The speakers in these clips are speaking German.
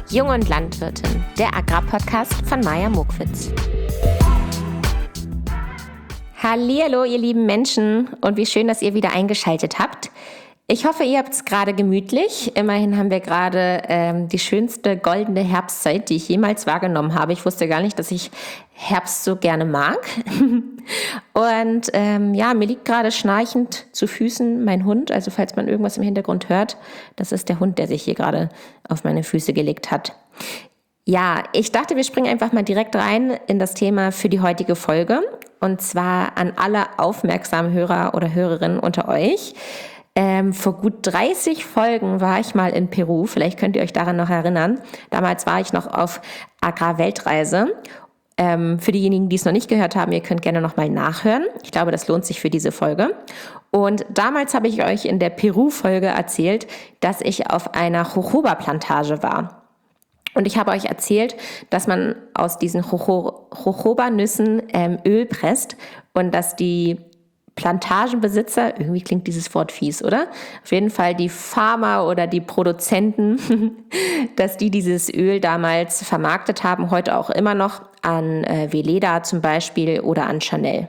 Jung und Landwirtin, der Agrarpodcast von Maja Mokwitz. Hallihallo, ihr lieben Menschen, und wie schön, dass ihr wieder eingeschaltet habt. Ich hoffe, ihr habt es gerade gemütlich. Immerhin haben wir gerade die schönste goldene Herbstzeit, die ich jemals wahrgenommen habe. Ich wusste gar nicht, dass ich Herbst so gerne mag. Und mir liegt gerade schnarchend zu Füßen mein Hund. Also falls man irgendwas im Hintergrund hört, das ist der Hund, der sich hier gerade auf meine Füße gelegt hat. Ja, ich dachte, wir springen einfach mal direkt rein in das Thema für die heutige Folge. Und zwar an alle aufmerksamen Hörer oder Hörerinnen unter euch. Vor gut 30 Folgen war ich mal in Peru, vielleicht könnt ihr euch daran noch erinnern. Damals war ich noch auf Agrarweltreise. Für diejenigen, die es noch nicht gehört haben, ihr könnt gerne noch mal nachhören. Ich glaube, das lohnt sich für diese Folge. Und damals habe ich euch in der Peru-Folge erzählt, dass ich auf einer Jojoba-Plantage war. Und ich habe euch erzählt, dass man aus diesen Jojoba-Nüssen Öl presst und dass die Plantagenbesitzer, irgendwie klingt dieses Wort fies, oder? Auf jeden Fall die Farmer oder die Produzenten, dass die dieses Öl damals vermarktet haben, heute auch immer noch an Weleda zum Beispiel oder an Chanel.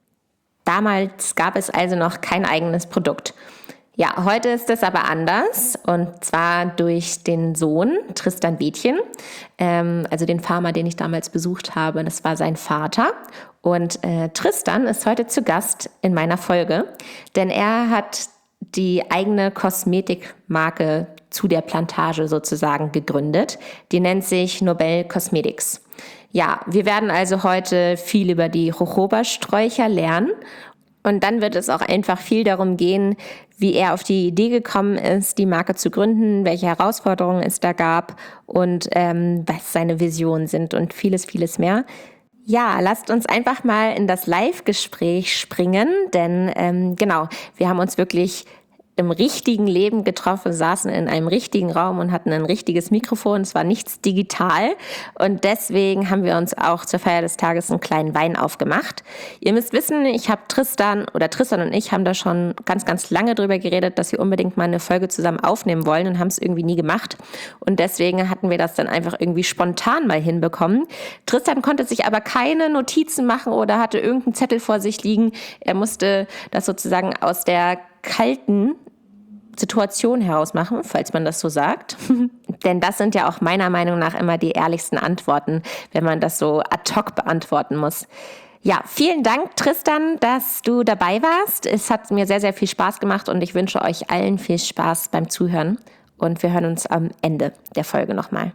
Damals gab es also noch kein eigenes Produkt. Ja, heute ist es aber anders, und zwar durch den Sohn Tristan Bethjen, also den Farmer, den ich damals besucht habe. Das war sein Vater, und Tristan ist heute zu Gast in meiner Folge, denn er hat die eigene Kosmetikmarke zu der Plantage sozusagen gegründet. Die nennt sich Nobel Cosmetics. Ja, wir werden also heute viel über die Jojoba-Sträucher lernen. Und dann wird es auch einfach viel darum gehen, wie er auf die Idee gekommen ist, die Marke zu gründen, welche Herausforderungen es da gab und was seine Visionen sind und vieles, vieles mehr. Ja, lasst uns einfach mal in das Live-Gespräch springen, denn wir haben uns wirklich im richtigen Leben getroffen, saßen in einem richtigen Raum und hatten ein richtiges Mikrofon. Es war nichts digital, und deswegen haben wir uns auch zur Feier des Tages einen kleinen Wein aufgemacht. Ihr müsst wissen, Tristan und ich haben da schon ganz, ganz lange drüber geredet, dass wir unbedingt mal eine Folge zusammen aufnehmen wollen, und haben es irgendwie nie gemacht. Und deswegen hatten wir das dann einfach irgendwie spontan mal hinbekommen. Tristan konnte sich aber keine Notizen machen oder hatte irgendeinen Zettel vor sich liegen. Er musste das sozusagen aus der kalten Situation heraus machen, falls man das so sagt. Denn das sind ja auch meiner Meinung nach immer die ehrlichsten Antworten, wenn man das so ad hoc beantworten muss. Ja, vielen Dank, Tristan, dass du dabei warst. Es hat mir sehr, sehr viel Spaß gemacht, und ich wünsche euch allen viel Spaß beim Zuhören. Und wir hören uns am Ende der Folge nochmal.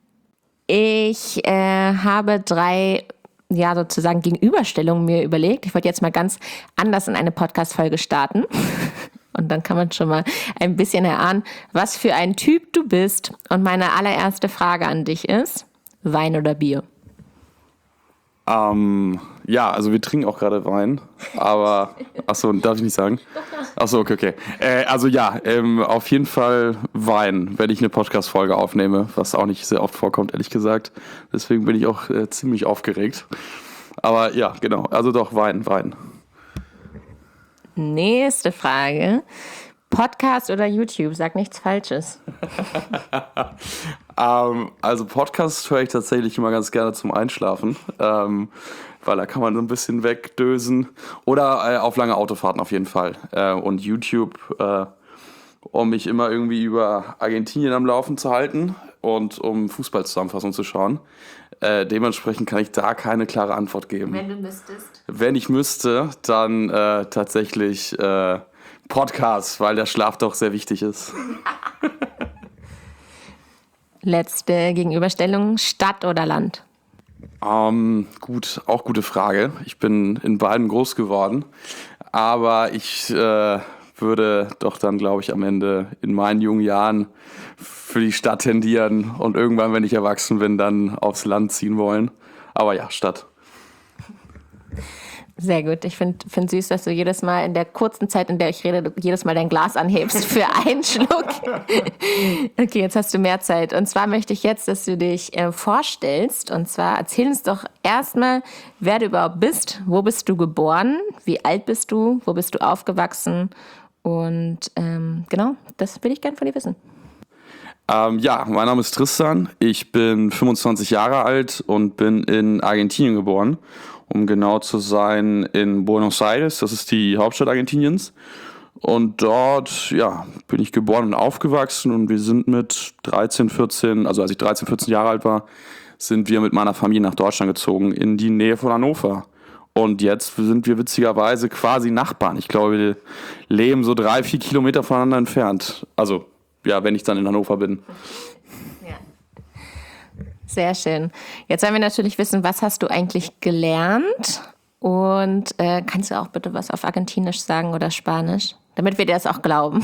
Ich habe 3 sozusagen Gegenüberstellungen mir überlegt. Ich wollte jetzt mal ganz anders in eine Podcast-Folge starten. Und dann kann man schon mal ein bisschen erahnen, was für ein Typ du bist. Und meine allererste Frage an dich ist: Wein oder Bier? Also wir trinken auch gerade Wein, aber, achso, darf ich nicht sagen? Achso, okay. Auf jeden Fall Wein, wenn ich eine Podcast-Folge aufnehme, was auch nicht sehr oft vorkommt, ehrlich gesagt. Deswegen bin ich auch ziemlich aufgeregt. Aber ja, genau, also doch Wein. Nächste Frage: Podcast oder YouTube? Sag nichts Falsches. Also Podcast höre ich tatsächlich immer ganz gerne zum Einschlafen, weil da kann man so ein bisschen wegdösen. Oder auf lange Autofahrten auf jeden Fall. Und YouTube, um mich immer irgendwie über Argentinien am Laufen zu halten und um Fußballzusammenfassung zu schauen. Dementsprechend kann ich da keine klare Antwort geben. Wenn du müsstest? Wenn ich müsste, dann tatsächlich Podcast, weil der Schlaf doch sehr wichtig ist. Letzte Gegenüberstellung: Stadt oder Land? Auch gute Frage. Ich bin in beiden groß geworden, aber ich würde doch dann, glaube ich, am Ende in meinen jungen Jahren für die Stadt tendieren und irgendwann, wenn ich erwachsen bin, dann aufs Land ziehen wollen. Aber ja, Stadt. Sehr gut. Ich finde süß, dass du jedes Mal in der kurzen Zeit, in der ich rede, jedes Mal dein Glas anhebst für einen Schluck. Okay, jetzt hast du mehr Zeit. Und zwar möchte ich jetzt, dass du dich vorstellst. Und zwar erzähl uns doch erstmal, wer du überhaupt bist. Wo bist du geboren? Wie alt bist du? Wo bist du aufgewachsen? Und das will ich gern von dir wissen. Ja, mein Name ist Tristan. Ich bin 25 Jahre alt und bin in Argentinien geboren. Um genau zu sein, in Buenos Aires, das ist die Hauptstadt Argentiniens. Und dort, ja, bin ich geboren und aufgewachsen und wir sind mit 13, 14, also als ich 13, 14 Jahre alt war, sind wir mit meiner Familie nach Deutschland gezogen, in die Nähe von Hannover. Und jetzt sind wir witzigerweise quasi Nachbarn. Ich glaube, wir leben so 3, 4 Kilometer voneinander entfernt. Also, ja, wenn ich dann in Hannover bin. Ja. Sehr schön. Jetzt wollen wir natürlich wissen, was hast du eigentlich gelernt? Und kannst du auch bitte was auf Argentinisch sagen oder Spanisch? Damit wir dir das auch glauben.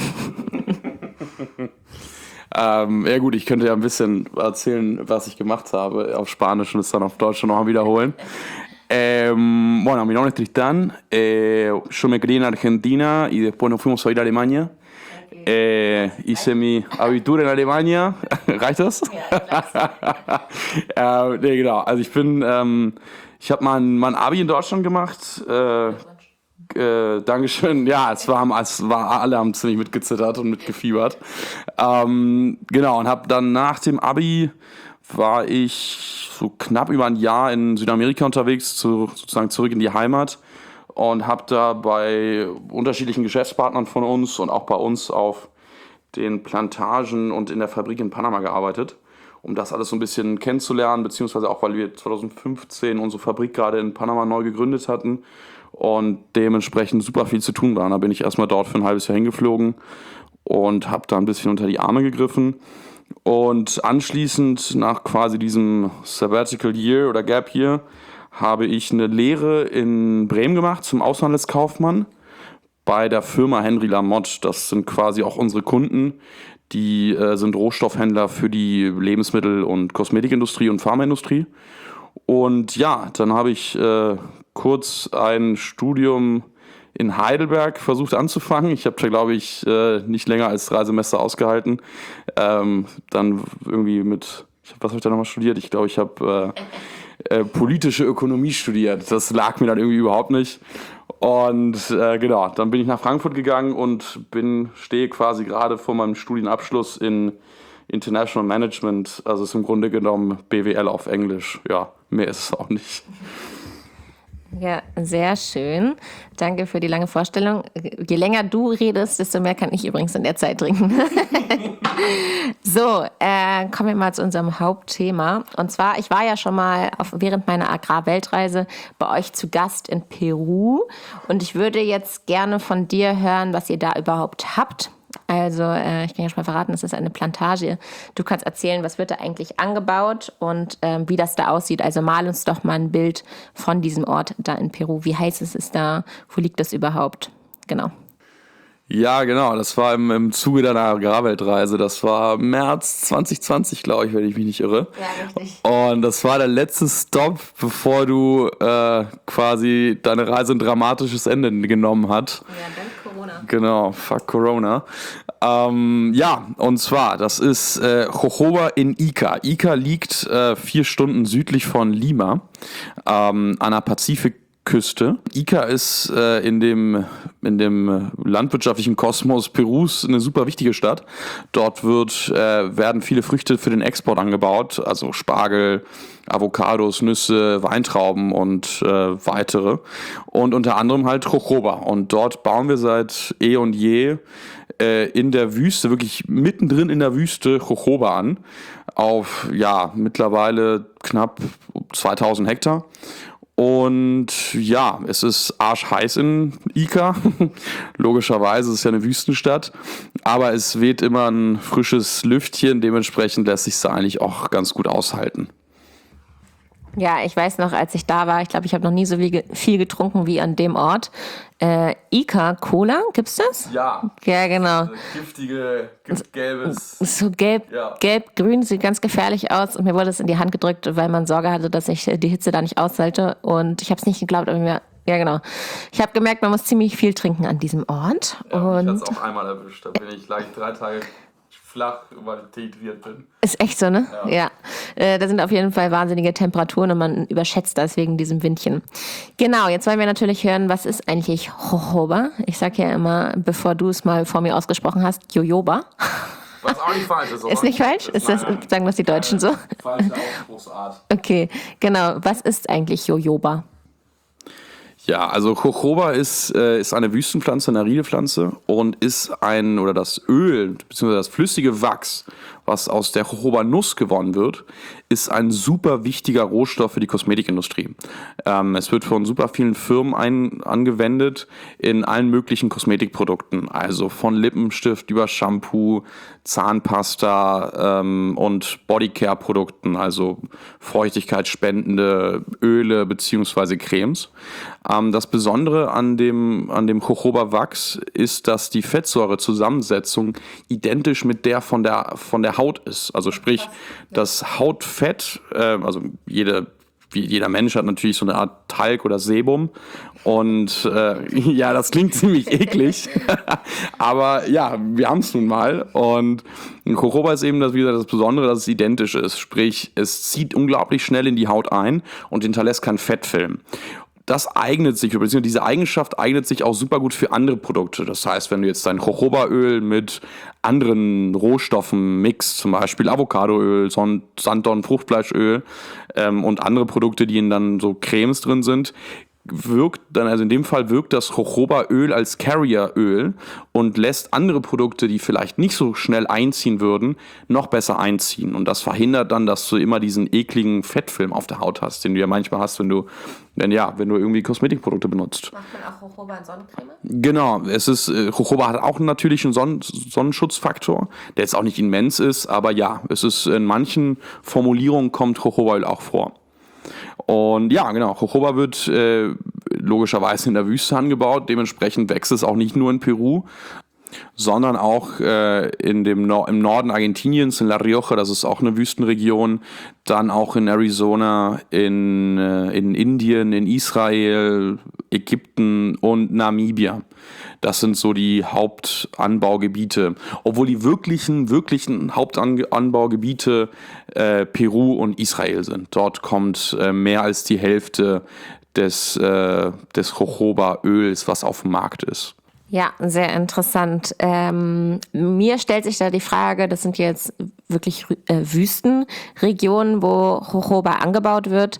Ja gut, ich könnte ja ein bisschen erzählen, was ich gemacht habe auf Spanisch und es dann auf Deutsch noch mal wiederholen. Bueno, mi nombre es Tristan, yo me crié en Argentina y después nos fuimos a ir a Alemania. Hice mi Abitur in Alemania. Reicht das? Ja, nee, genau. Also ich ich habe mein Abi in Deutschland gemacht. Dankeschön. Ja, alle haben ziemlich mitgezittert und mitgefiebert. Genau, und habe dann nach dem Abi war ich so knapp über ein Jahr in Südamerika unterwegs, sozusagen zurück in die Heimat und habe da bei unterschiedlichen Geschäftspartnern von uns und auch bei uns auf den Plantagen und in der Fabrik in Panama gearbeitet, um das alles so ein bisschen kennenzulernen, beziehungsweise auch, weil wir 2015 unsere Fabrik gerade in Panama neu gegründet hatten und dementsprechend super viel zu tun war. Da bin ich erstmal dort für ein halbes Jahr hingeflogen und habe da ein bisschen unter die Arme gegriffen. Und anschließend, nach quasi diesem Sabbatical Year oder Gap Year, habe ich eine Lehre in Bremen gemacht zum Außenhandelskaufmann bei der Firma Henry Lamotte. Das sind quasi auch unsere Kunden. Die sind Rohstoffhändler für die Lebensmittel- und Kosmetikindustrie und Pharmaindustrie. Und ja, dann habe ich kurz ein Studium in Heidelberg versucht anzufangen. Ich habe da, glaube ich, nicht länger als 3 Semester ausgehalten. Dann irgendwie was habe ich da nochmal studiert? Ich glaube, ich habe politische Ökonomie studiert. Das lag mir dann irgendwie überhaupt nicht. Und genau, dann bin ich nach Frankfurt gegangen und stehe quasi gerade vor meinem Studienabschluss in International Management. Also ist im Grunde genommen BWL auf Englisch. Ja, mehr ist es auch nicht. Ja, sehr schön. Danke für die lange Vorstellung. Je länger du redest, desto mehr kann ich übrigens in der Zeit trinken. So, kommen wir mal zu unserem Hauptthema. Und zwar, ich war ja schon mal während meiner Agrarweltreise bei euch zu Gast in Peru. Und ich würde jetzt gerne von dir hören, was ihr da überhaupt habt. Also ich kann ja schon mal verraten, es ist eine Plantage. Du kannst erzählen, was wird da eigentlich angebaut und wie das da aussieht. Also mal uns doch mal ein Bild von diesem Ort da in Peru. Wie heiß ist es da? Wo liegt das überhaupt? Genau. Ja, genau. Das war im Zuge deiner Agrarweltreise. Das war März 2020, glaube ich, wenn ich mich nicht irre. Ja, richtig. Und das war der letzte Stopp, bevor du quasi deine Reise ein dramatisches Ende genommen hat. Ja, dank Corona. Genau, fuck Corona. Ja, und zwar, das ist Jojoba in Ica. Ica liegt 4 Stunden südlich von Lima, an der Pazifikküste. Ica ist in dem landwirtschaftlichen Kosmos Perus eine super wichtige Stadt. Dort werden viele Früchte für den Export angebaut, also Spargel, Avocados, Nüsse, Weintrauben und weitere. Und unter anderem halt Jojoba. Und dort bauen wir seit eh und je in der Wüste, wirklich mittendrin in der Wüste, Jojoba an. Auf, ja, mittlerweile knapp 2000 Hektar. Und ja, es ist arschheiß in Ica. Logischerweise, es ist ja eine Wüstenstadt. Aber es weht immer ein frisches Lüftchen. Dementsprechend lässt sich es eigentlich auch ganz gut aushalten. Ja, ich weiß noch, als ich da war, ich glaube, ich habe noch nie so viel getrunken wie an dem Ort. Ica Cola, gibt's das? Ja. Ja, genau. Gelbes. So gelb-grün, sieht ganz gefährlich aus. Und mir wurde es in die Hand gedrückt, weil man Sorge hatte, dass ich die Hitze da nicht aushalte. Und ich habe es nicht geglaubt, aber ja, genau. Ich habe gemerkt, man muss ziemlich viel trinken an diesem Ort. Ja, und mich hat es auch einmal erwischt. Da lag ich 3 Tage flach, weil ich dehydriert bin. Ist echt so, ne? Ja. Da sind auf jeden Fall wahnsinnige Temperaturen und man überschätzt das wegen diesem Windchen. Genau, jetzt wollen wir natürlich hören, was ist eigentlich Jojoba? Ich sage ja immer, bevor du es mal vor mir ausgesprochen hast, Jojoba. Was auch nicht falsch ist, oder? Ist nicht falsch? Ist das, sagen das die Deutschen so? Falsche Ausspruchsart. Okay, genau. Was ist eigentlich Jojoba? Ja, also Jojoba ist eine Wüstenpflanze, eine aride Pflanze und ist das Öl, beziehungsweise das flüssige Wachs, was aus der Jojoba-Nuss gewonnen wird, ist ein super wichtiger Rohstoff für die Kosmetikindustrie. Es wird von super vielen Firmen angewendet in allen möglichen Kosmetikprodukten, also von Lippenstift über Shampoo, Zahnpasta und Bodycare-Produkten, also feuchtigkeitsspendende Öle beziehungsweise Cremes. Das Besondere an dem Jojoba-Wachs ist, dass die Fettsäurezusammensetzung identisch mit der von der Haut ist. Also sprich, das Hautfett, also jeder Mensch hat natürlich so eine Art Talg oder Sebum. Und ja, das klingt ziemlich eklig. Aber ja, wir haben es nun mal. Und Jojoba ist eben das Besondere, dass es identisch ist. Sprich, es zieht unglaublich schnell in die Haut ein und hinterlässt keinen Fettfilm. Das eignet sich, beziehungsweise diese Eigenschaft eignet sich auch super gut für andere Produkte. Das heißt, wenn du jetzt dein Jojobaöl mit anderen Rohstoffen mixt, zum Beispiel Avocadoöl, Sanddorn, Fruchtfleischöl und andere Produkte, die in dann so Cremes drin sind, in dem Fall wirkt das Jojobaöl als Carrieröl und lässt andere Produkte, die vielleicht nicht so schnell einziehen würden, noch besser einziehen. Und das verhindert dann, dass du immer diesen ekligen Fettfilm auf der Haut hast, den du ja manchmal hast, wenn du irgendwie Kosmetikprodukte benutzt. Macht man auch Jojoba in Sonnencreme? Genau, Jojoba hat auch natürlich einen Sonnenschutzfaktor, der jetzt auch nicht immens ist, aber ja, es ist in manchen Formulierungen kommt Jojobaöl auch vor. Und ja, genau, Jojoba wird logischerweise in der Wüste angebaut, dementsprechend wächst es auch nicht nur in Peru, sondern auch im Norden Argentiniens, in La Rioja, das ist auch eine Wüstenregion, dann auch in Arizona, in Indien, in Israel, Ägypten und Namibia. Das sind so die Hauptanbaugebiete. Obwohl die wirklichen Hauptanbaugebiete Peru und Israel sind. Dort kommt mehr als die Hälfte des Jojobaöls, was auf dem Markt ist. Ja, sehr interessant. Mir stellt sich da die Frage, das sind jetzt wirklich Wüstenregionen, wo Jojoba angebaut wird.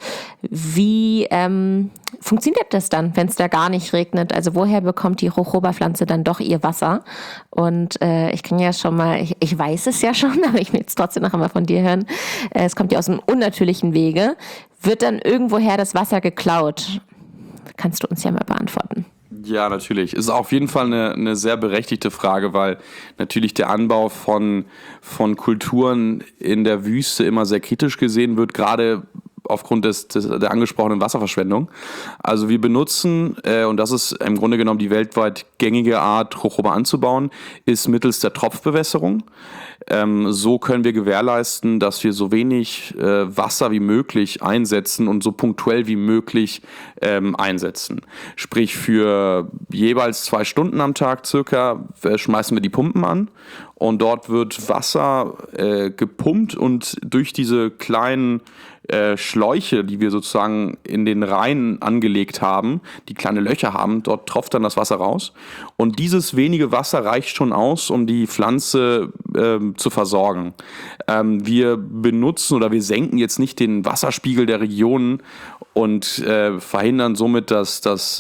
Wie funktioniert das dann, wenn es da gar nicht regnet? Also woher bekommt die Jojoba-Pflanze dann doch ihr Wasser? Und ich kann ja schon mal, ich weiß es ja schon, aber ich will jetzt trotzdem noch einmal von dir hören. Es kommt ja aus einem unnatürlichen Wege. Wird dann irgendwoher das Wasser geklaut? Kannst du uns ja mal beantworten. Ja, natürlich. Ist auf jeden Fall eine sehr berechtigte Frage, weil natürlich der Anbau von Kulturen in der Wüste immer sehr kritisch gesehen wird, gerade aufgrund der angesprochenen Wasserverschwendung. Also wir benutzen, und das ist im Grunde genommen die weltweit gängige Art, Jojoba anzubauen, ist mittels der Tropfbewässerung. So können wir gewährleisten, dass wir so wenig Wasser wie möglich einsetzen und so punktuell wie möglich einsetzen. Sprich, für jeweils 2 Stunden am Tag circa schmeißen wir die Pumpen an und dort wird Wasser gepumpt und durch diese kleinen Schläuche, die wir sozusagen in den Reihen angelegt haben, die kleine Löcher haben, dort tropft dann das Wasser raus. Und dieses wenige Wasser reicht schon aus, um die Pflanze zu versorgen. Wir benutzen oder wir senken jetzt nicht den Wasserspiegel der Regionen und verhindern somit, dass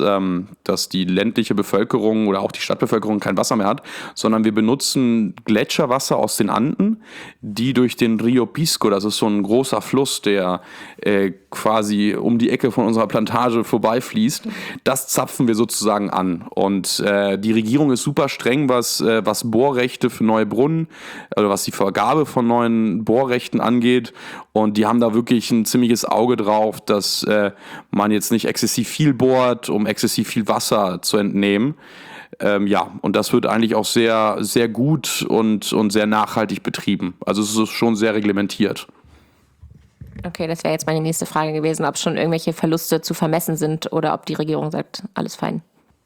die ländliche Bevölkerung oder auch die Stadtbevölkerung kein Wasser mehr hat, sondern wir benutzen Gletscherwasser aus den Anden, die durch den Rio Pisco, das ist so ein großer Fluss, der quasi um die Ecke von unserer Plantage vorbeifließt, das zapfen wir sozusagen an. Und die Regierung ist super streng, was Bohrrechte für neue Brunnen, also was die Vergabe von neuen Bohrrechten angeht. Und die haben da wirklich ein ziemliches Auge drauf, dass man jetzt nicht exzessiv viel bohrt, um exzessiv viel Wasser zu entnehmen. Und das wird eigentlich auch sehr, sehr gut und sehr nachhaltig betrieben. Also es ist schon sehr reglementiert. Okay, das wäre jetzt meine nächste Frage gewesen, ob schon irgendwelche Verluste zu vermessen sind oder ob die Regierung sagt, alles fein.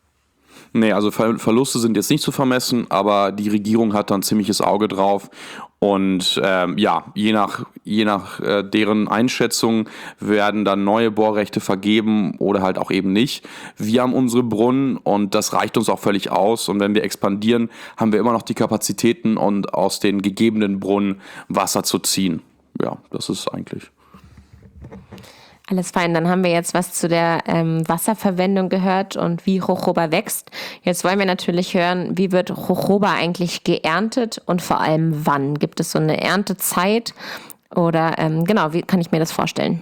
Nee, also Verluste sind jetzt nicht zu vermessen, aber die Regierung hat da ein ziemliches Auge drauf Und je nach deren Einschätzung werden dann neue Bohrrechte vergeben oder halt auch eben nicht. Wir haben unsere Brunnen und das reicht uns auch völlig aus. Und wenn wir expandieren, haben wir immer noch die Kapazitäten, und aus den gegebenen Brunnen Wasser zu ziehen. Ja, das ist eigentlich. Alles fein, dann haben wir jetzt was zu der Wasserverwendung gehört und wie Jojoba wächst. Jetzt wollen wir natürlich hören, wie wird Jojoba eigentlich geerntet und vor allem wann? Gibt es so eine Erntezeit oder wie kann ich mir das vorstellen?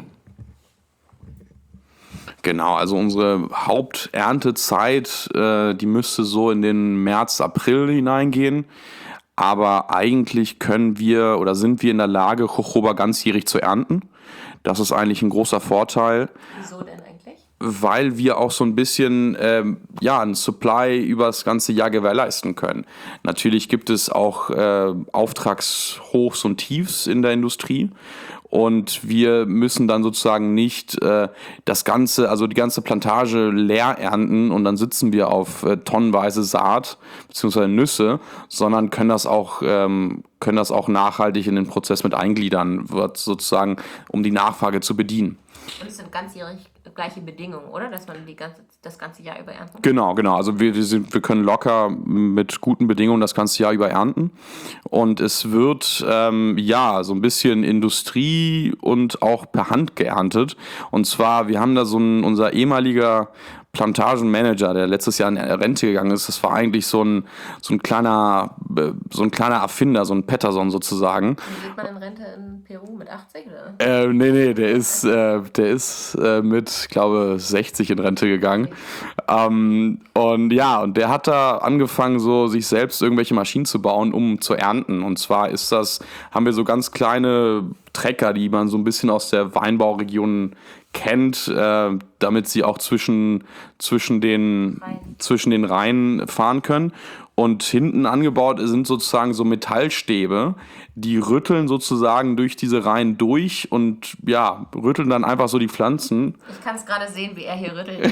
Genau, also unsere Haupterntezeit, die müsste so in den März, April hineingehen. Aber eigentlich sind wir in der Lage, Jojoba ganzjährig zu ernten. Das ist eigentlich ein großer Vorteil. Wieso denn eigentlich? Weil wir auch so ein bisschen einen Supply über das ganze Jahr gewährleisten können. Natürlich gibt es auch Auftragshochs und Tiefs in der Industrie. Und wir müssen dann sozusagen nicht die ganze Plantage leer ernten und dann sitzen wir auf tonnenweise Saat bzw. Nüsse, sondern können das auch nachhaltig in den Prozess mit eingliedern, wird sozusagen, um die Nachfrage zu bedienen. Und es sind ganzjährig gleiche Bedingungen, oder? Dass man das ganze Jahr über ernten kann? Genau. Also wir können locker mit guten Bedingungen das ganze Jahr über ernten. Und es wird so ein bisschen Industrie und auch per Hand geerntet. Und zwar, wir haben da unser ehemaliger Plantagenmanager, der letztes Jahr in Rente gegangen ist, das war eigentlich so ein kleiner Erfinder, so ein Patterson sozusagen. Wie geht man in Rente in Peru mit 80 oder? Nee, der ist mit, glaube 60 in Rente gegangen. Und der hat da angefangen, so sich selbst irgendwelche Maschinen zu bauen, um zu ernten. Und zwar haben wir so ganz kleine Trecker, die man so ein bisschen aus der Weinbauregion kennt, damit sie auch zwischen den Reihen fahren können. Und hinten angebaut sind sozusagen so Metallstäbe, die rütteln sozusagen durch diese Reihen durch und rütteln dann einfach so die Pflanzen. Ich kann es gerade sehen, wie er hier rüttelt.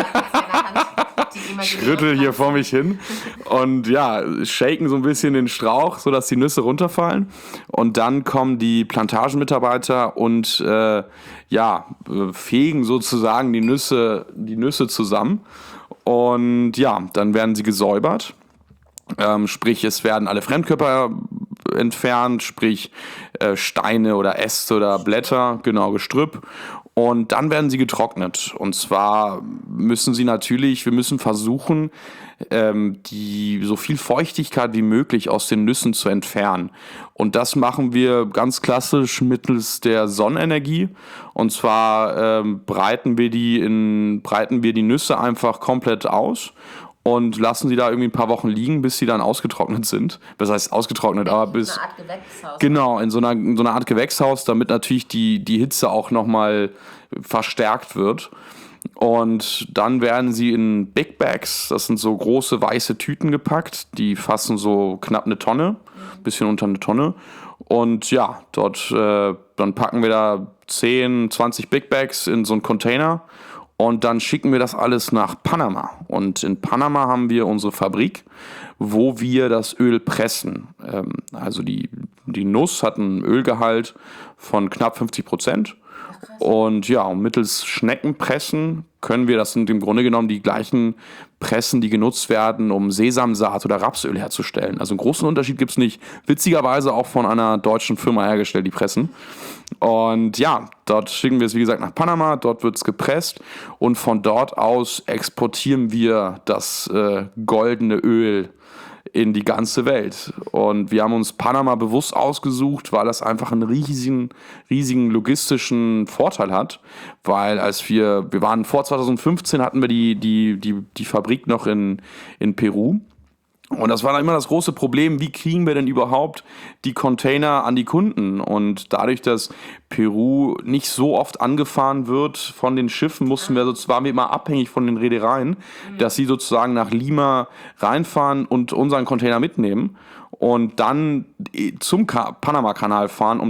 Ich rüttel hier vor mich hin und shaken so ein bisschen den Strauch, sodass die Nüsse runterfallen. Und dann kommen die Plantagenmitarbeiter und fegen sozusagen die Nüsse zusammen. Und dann werden sie gesäubert. Sprich, es werden alle Fremdkörper entfernt, sprich Steine oder Äste oder Blätter, genau, Gestrüpp. Und dann werden sie getrocknet. Und zwar wir müssen versuchen, so viel Feuchtigkeit wie möglich aus den Nüssen zu entfernen. Und das machen wir ganz klassisch mittels der Sonnenenergie. Und zwar breiten wir die Nüsse einfach komplett aus und lassen sie da irgendwie ein paar Wochen liegen, bis sie dann ausgetrocknet sind. Das heißt ausgetrocknet, aber bis... In so einer Art Gewächshaus. Genau, in so einer Art Gewächshaus, damit natürlich die Hitze auch nochmal verstärkt wird. Und dann werden sie in Big Bags, das sind so große weiße Tüten gepackt, die fassen so knapp eine Tonne, bisschen unter eine Tonne. Und dort dann packen wir da 10, 20 Big Bags in so einen Container. Und dann schicken wir das alles nach Panama. Und in Panama haben wir unsere Fabrik, wo wir das Öl pressen. Also die Nuss hat einen Ölgehalt von knapp 50%. Und mittels Schneckenpressen können wir, das sind im Grunde genommen die gleichen Pressen, die genutzt werden, um Sesamsaat oder Rapsöl herzustellen. Also einen großen Unterschied gibt es nicht. Witzigerweise auch von einer deutschen Firma hergestellt, die Pressen. Und dort schicken wir es, wie gesagt, nach Panama. Dort wird es gepresst. Und von dort aus exportieren wir das goldene Öl in die ganze Welt. Und wir haben uns Panama bewusst ausgesucht, weil das einfach einen riesigen logistischen Vorteil hat. Weil wir waren vor 2015, hatten wir die Fabrik noch in Peru. Und das war dann immer das große Problem, wie kriegen wir denn überhaupt die Container an die Kunden? Und dadurch, dass Peru nicht so oft angefahren wird von den Schiffen, waren wir immer abhängig von den Reedereien, dass sie sozusagen nach Lima reinfahren und unseren Container mitnehmen und dann zum Panama-Kanal fahren,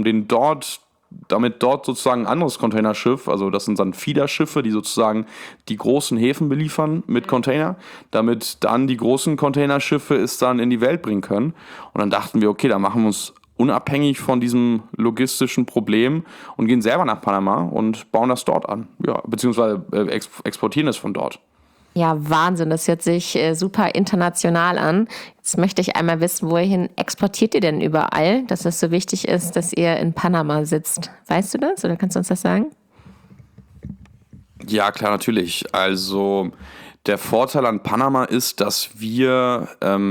damit dort sozusagen ein anderes Containerschiff, also das sind dann Feederschiffe, die sozusagen die großen Häfen beliefern mit Container, damit dann die großen Containerschiffe es dann in die Welt bringen können. Und dann dachten wir, okay, dann machen wir uns unabhängig von diesem logistischen Problem und gehen selber nach Panama und bauen das dort an. Ja, beziehungsweise exportieren es von dort. Ja, Wahnsinn, das hört sich super international an. Jetzt möchte ich einmal wissen, wohin exportiert ihr denn überall, dass es so wichtig ist, dass ihr in Panama sitzt? Weißt du das oder kannst du uns das sagen? Ja, klar, natürlich. Also der Vorteil an Panama ist, dass wir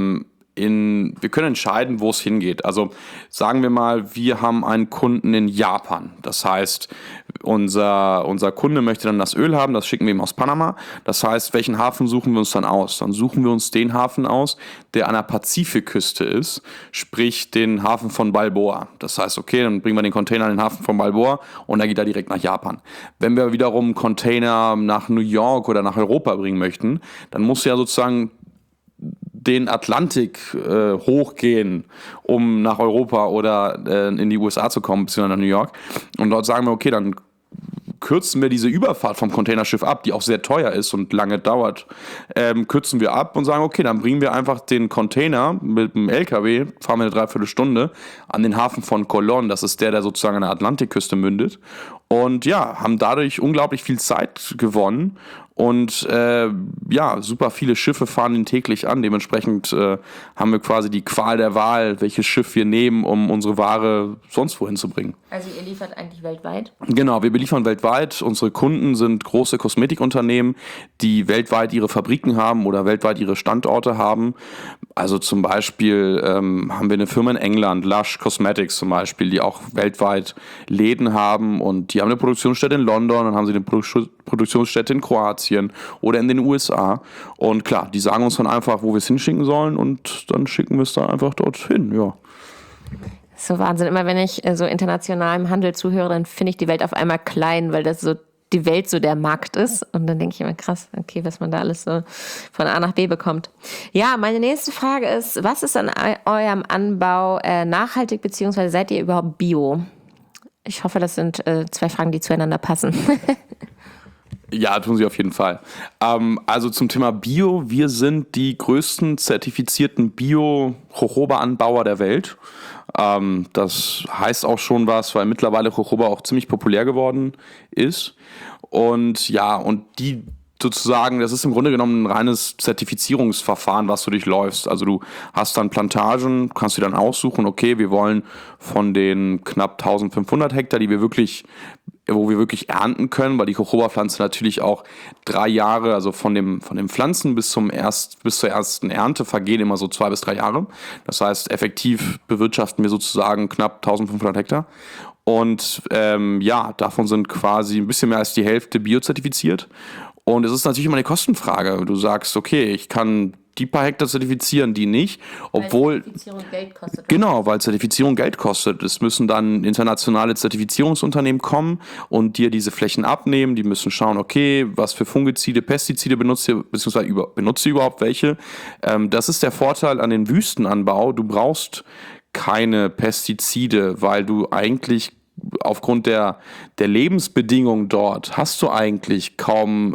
wir können entscheiden, wo es hingeht. Also sagen wir mal, wir haben einen Kunden in Japan. Das heißt, unser Kunde möchte dann das Öl haben, das schicken wir ihm aus Panama. Das heißt, welchen Hafen suchen wir uns dann aus? Dann suchen wir uns den Hafen aus, der an der Pazifikküste ist, sprich den Hafen von Balboa. Das heißt, okay, dann bringen wir den Container in den Hafen von Balboa und dann geht er direkt nach Japan. Wenn wir wiederum einen Container nach New York oder nach Europa bringen möchten, dann muss ja sozusagen den Atlantik hochgehen, um nach Europa oder in die USA zu kommen, beziehungsweise nach New York. Und dort sagen wir, okay, dann kürzen wir diese Überfahrt vom Containerschiff ab, die auch sehr teuer ist und lange dauert, kürzen wir ab und sagen, okay, dann bringen wir einfach den Container mit dem LKW, fahren wir eine Dreiviertelstunde an den Hafen von Colón, das ist der sozusagen an der Atlantikküste mündet. Und ja, haben dadurch unglaublich viel Zeit gewonnen. Und super viele Schiffe fahren ihn täglich an. Dementsprechend haben wir quasi die Qual der Wahl, welches Schiff wir nehmen, um unsere Ware sonst wohin zu bringen. Also ihr liefert eigentlich weltweit? Genau, wir beliefern weltweit. Unsere Kunden sind große Kosmetikunternehmen, die weltweit ihre Fabriken haben oder weltweit ihre Standorte haben. Also zum Beispiel haben wir eine Firma in England, Lush Cosmetics zum Beispiel, die auch weltweit Läden haben und die haben eine Produktionsstätte in London, dann haben sie eine Produktionsstätte in Kroatien oder in den USA. Und klar, die sagen uns dann einfach, wo wir es hinschicken sollen und dann schicken wir es da einfach dorthin, ja. So Wahnsinn. Immer wenn ich so international im Handel zuhöre, dann finde ich die Welt auf einmal klein, weil das so die Welt so der Markt ist. Und dann denke ich immer, krass, okay, was man da alles so von A nach B bekommt. Ja, meine nächste Frage ist, was ist an eurem Anbau nachhaltig, beziehungsweise seid ihr überhaupt bio? Ich hoffe, das sind 2 Fragen, die zueinander passen. Ja, tun sie auf jeden Fall. Also zum Thema Bio, wir sind die größten zertifizierten Bio-Jojoba-Anbauer der Welt. Das heißt auch schon was, weil mittlerweile Jojoba auch ziemlich populär geworden ist. Und ja, und die sozusagen, das ist im Grunde genommen ein reines Zertifizierungsverfahren, was du durchläufst. Also du hast dann Plantagen, kannst du dann aussuchen, okay, wir wollen von den knapp 1500 Hektar, wo wir wirklich ernten können, weil die Jojoba-Pflanze natürlich auch 3 Jahre, also von den Pflanzen bis zur ersten Ernte vergehen immer so 2 bis 3 Jahre. Das heißt, effektiv bewirtschaften wir sozusagen knapp 1500 Hektar. Und davon sind quasi ein bisschen mehr als die Hälfte biozertifiziert. Und es ist natürlich immer eine Kostenfrage. Du sagst, okay, ich kann die paar Hektar zertifizieren, die nicht, obwohl... Weil Zertifizierung Geld kostet. Genau, weil Zertifizierung Geld kostet. Es müssen dann internationale Zertifizierungsunternehmen kommen und dir diese Flächen abnehmen. Die müssen schauen, okay, was für Fungizide, Pestizide benutzt ihr, beziehungsweise benutzt ihr überhaupt welche. Das ist der Vorteil an den Wüstenanbau. Du brauchst keine Pestizide, weil du eigentlich aufgrund der Lebensbedingungen dort hast du eigentlich kaum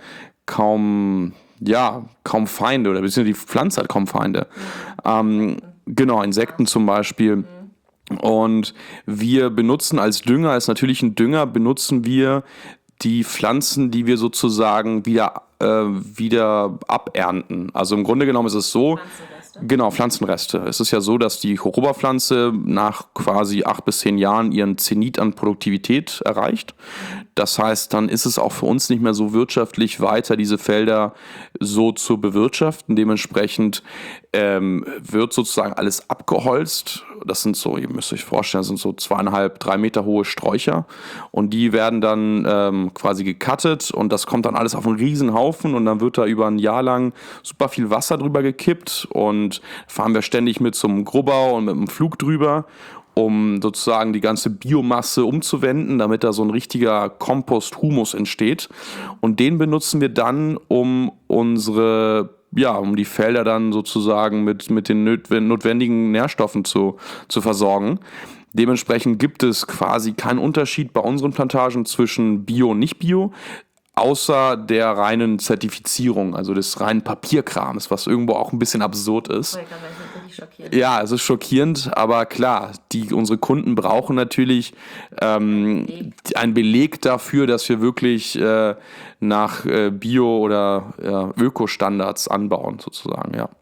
Feinde oder beziehungsweise die Pflanze hat kaum Feinde. Genau, Insekten zum Beispiel. Und wir benutzen als Dünger, als natürlichen Dünger, benutzen wir die Pflanzen, die wir sozusagen wieder abernten. Also im Grunde genommen ist es so, genau, Pflanzenreste. Es ist ja so, dass die Jojoba-Pflanze nach quasi 8 bis 10 Jahren ihren Zenit an Produktivität erreicht. Das heißt, dann ist es auch für uns nicht mehr so wirtschaftlich weiter, diese Felder so zu bewirtschaften. Dementsprechend wird sozusagen alles abgeholzt. Das sind so, ihr müsst euch vorstellen, das sind so 2,5, 3 Meter hohe Sträucher. Und die werden dann quasi gecuttet und das kommt dann alles auf einen riesen Haufen und dann wird da über ein Jahr lang super viel Wasser drüber gekippt und fahren wir ständig mit so einem Grubber und mit einem Flug drüber, um sozusagen die ganze Biomasse umzuwenden, damit da so ein richtiger Kompost-Humus entsteht. Und den benutzen wir dann, um die Felder dann sozusagen mit den notwendigen Nährstoffen zu versorgen. Dementsprechend gibt es quasi keinen Unterschied bei unseren Plantagen zwischen Bio und Nicht-Bio, außer der reinen Zertifizierung, also des reinen Papierkrams, was irgendwo auch ein bisschen absurd ist. ziemlich schockierend. Ja, es ist schockierend, aber klar, unsere Kunden brauchen natürlich einen Beleg dafür, dass wir wirklich nach Bio- oder Ökostandards anbauen, sozusagen, ja.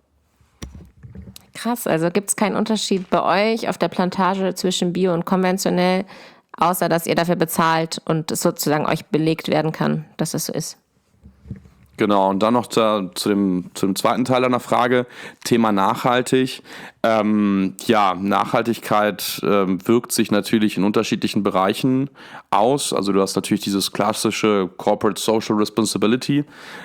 Krass, also gibt es keinen Unterschied bei euch auf der Plantage zwischen Bio und konventionell, außer dass ihr dafür bezahlt und es sozusagen euch belegt werden kann, dass es so ist? Genau, und dann noch zu dem zweiten Teil deiner Frage, Thema nachhaltig. Nachhaltigkeit wirkt sich natürlich in unterschiedlichen Bereichen aus. Also du hast natürlich dieses klassische Corporate Social Responsibility.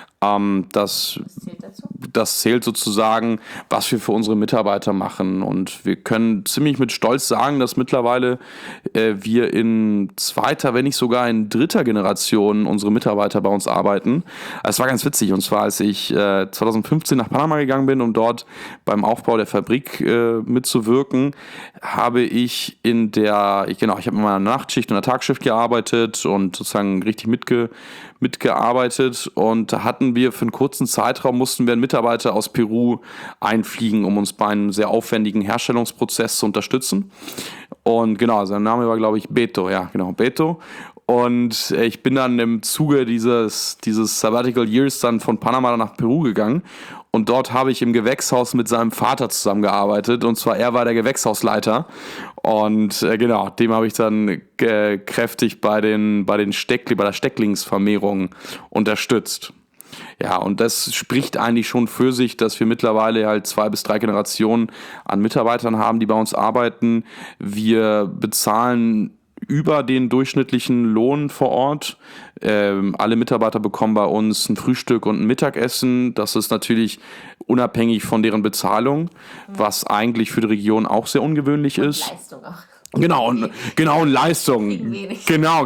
Das zählt sozusagen, was wir für unsere Mitarbeiter machen. Und wir können ziemlich mit Stolz sagen, dass mittlerweile wir in zweiter, wenn nicht sogar in dritter Generation unsere Mitarbeiter bei uns arbeiten. Es war ganz witzig. Und zwar, als ich 2015 nach Panama gegangen bin, um dort beim Aufbau der Fabrik mitzuwirken, habe ich ich habe in meiner Nachtschicht und der Tagschicht gearbeitet und sozusagen richtig mitgearbeitet, und da hatten wir für einen kurzen Zeitraum, mussten wir einen Mitarbeiter aus Peru einfliegen, um uns bei einem sehr aufwendigen Herstellungsprozess zu unterstützen. Und genau, sein Name war, glaube ich, Beto, ja, genau, Beto. Und ich bin dann im Zuge dieses Sabbatical Years dann von Panama nach Peru gegangen. Und dort habe ich im Gewächshaus mit seinem Vater zusammengearbeitet. Und zwar, er war der Gewächshausleiter. Und dem habe ich dann kräftig bei der Stecklingsvermehrung unterstützt. Ja, und das spricht eigentlich schon für sich, dass wir mittlerweile halt 2 bis 3 Generationen an Mitarbeitern haben, die bei uns arbeiten. Wir bezahlen über den durchschnittlichen Lohn vor Ort. Alle Mitarbeiter bekommen bei uns ein Frühstück und ein Mittagessen. Das ist natürlich unabhängig von deren Bezahlung, was eigentlich für die Region auch sehr ungewöhnlich ist. Leistung auch. Genau, und Leistung. Genau.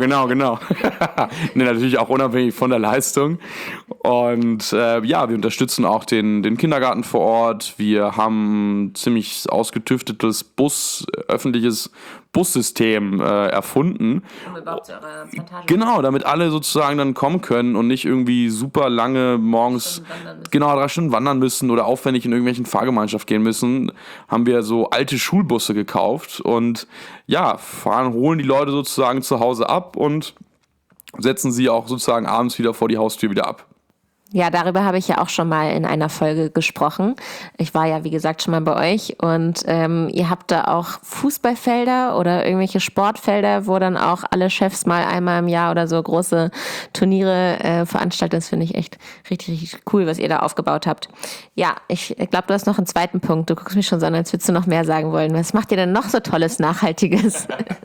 Nee, natürlich auch unabhängig von der Leistung. Und wir unterstützen auch den Kindergarten vor Ort. Wir haben ein ziemlich ausgetüftetes öffentliches Bussystem erfunden. Um überhaupt zu eurer Plantage. Genau, damit alle sozusagen dann kommen können und nicht irgendwie super lange morgens 3 Stunden wandern müssen oder aufwendig in irgendwelchen Fahrgemeinschaft gehen müssen, haben wir so alte Schulbusse gekauft und holen die Leute sozusagen zu Hause ab und setzen sie auch sozusagen abends wieder vor die Haustür wieder ab. Ja, darüber habe ich ja auch schon mal in einer Folge gesprochen. Ich war ja, wie gesagt, schon mal bei euch und ihr habt da auch Fußballfelder oder irgendwelche Sportfelder, wo dann auch alle Chefs mal einmal im Jahr oder so große Turniere veranstalten. Das finde ich echt richtig, richtig cool, was ihr da aufgebaut habt. Ja, ich glaube, du hast noch einen zweiten Punkt. Du guckst mich schon so an, als würdest du noch mehr sagen wollen. Was macht ihr denn noch so Tolles, Nachhaltiges?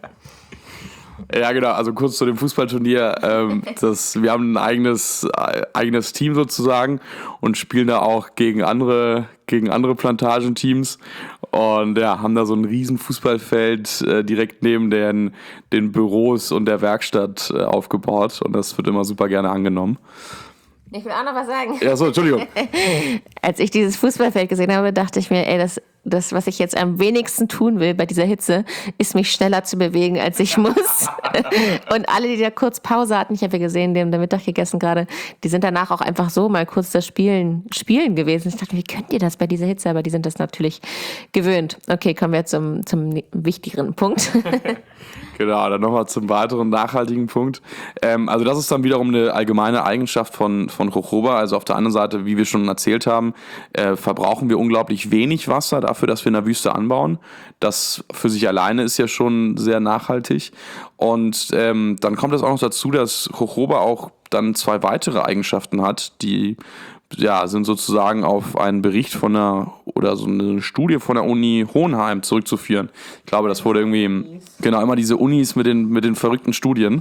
Ja, genau, also kurz zu dem Fußballturnier. Wir haben ein eigenes Team sozusagen und spielen da auch gegen andere Plantagenteams und haben da so ein riesen Fußballfeld direkt neben den Büros und der Werkstatt aufgebaut, und das wird immer super gerne angenommen. Ich will auch noch was sagen. Ja, so, Entschuldigung. Als ich dieses Fußballfeld gesehen habe, dachte ich mir, das, was ich jetzt am wenigsten tun will bei dieser Hitze, ist mich schneller zu bewegen, als ich muss. Und alle, die da kurz Pause hatten, ich habe ja gesehen, die haben da Mittag gegessen gerade, die sind danach auch einfach so mal kurz das Spielen gewesen. Ich dachte, wie könnt ihr das bei dieser Hitze? Aber die sind das natürlich gewöhnt. Okay, kommen wir zum wichtigeren Punkt. Genau, dann nochmal zum weiteren nachhaltigen Punkt. Also das ist dann wiederum eine allgemeine Eigenschaft von Jojoba. Also auf der anderen Seite, wie wir schon erzählt haben, verbrauchen wir unglaublich wenig Wasser dafür, dass wir in der Wüste anbauen. Das für sich alleine ist ja schon sehr nachhaltig. Und dann kommt es auch noch dazu, dass Jojoba auch dann 2 weitere Eigenschaften hat, die sind sozusagen auf einen Bericht so eine Studie von der Uni Hohenheim zurückzuführen. Ich glaube, das wurde irgendwie, immer diese Unis mit den verrückten Studien.